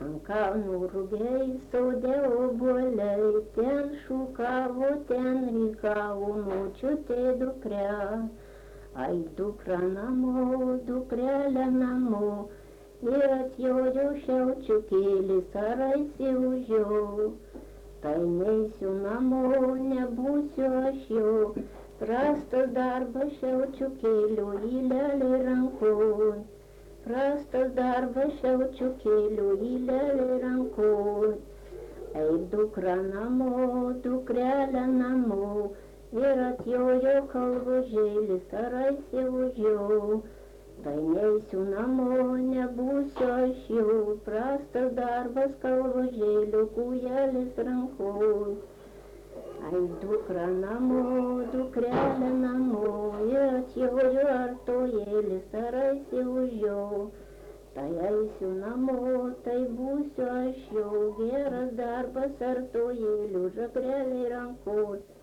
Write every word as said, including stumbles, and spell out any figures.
Ant kalnų rugiai, sode obuoliai, ten šukavo, ten rykavo močiutė dukra. Ai dukra namo, dukrelė namo, ir atjojo šiaučiukėlis, ar eisi už jo. Tai neisiu namo, nebūsiu aš jo, prastas darbas šiaučiukėlio įlelė rankoj. Prastas darbas šiaučiukėlio įlelė rankoj. Eik dukra namo, dukrelė namo, ir atjojo kalvožėlis, ar eisi už jo. Tai neisiu namo, nebūsiu aš jo, prastas darbas kalvožėlio kūjelis rankoj. Ai dukra namo, dukrelė namo, ir atjojo artojėlis, ar eisi už jo. Tai eisiu namo, tai būsiu aš jo, geras darbas artojėlių žagreliai rankoj.